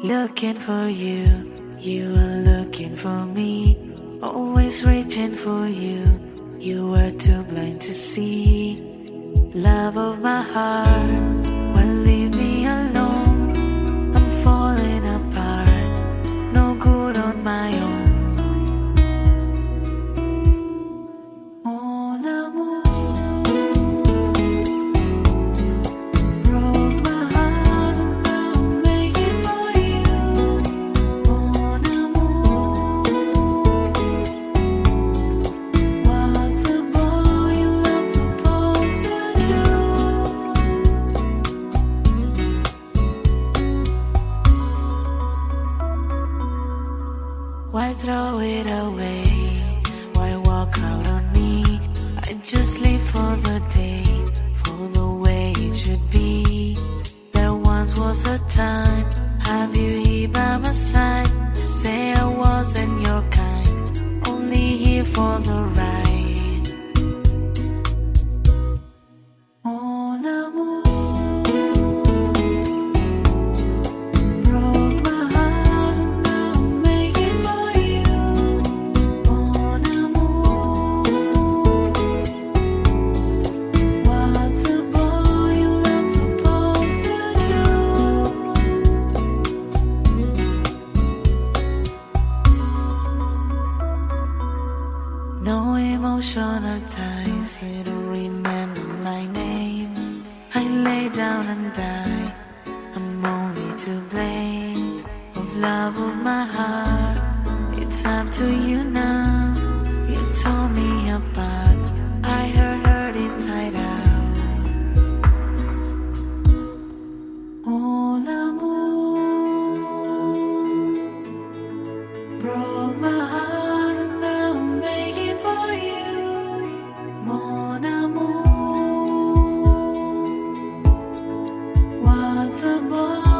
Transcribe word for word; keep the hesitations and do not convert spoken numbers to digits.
Looking for you, you are looking for me. Always reaching for you, you were too blind to see. Love of my heart, well leave me alone. I'm falling apart, no good on my own. Why throw it away? Why walk out on me? I just live for the day, for the way it should be. There once was a time, have you here by my side? You say I wasn't your kind, only here for the ride. Mon amour broke my heart and now I'm making for you. Mon amour, what's a boy in love supposed to do? No emotional ties, you don't remember my name. I lay down and die, I'm only to blame. Of love of my heart, it's up to you now. You tore me apart, I hurt, hurt inside out. Oh, l'amour broke my heart and now I'm making for you. Mon amour, what's a boy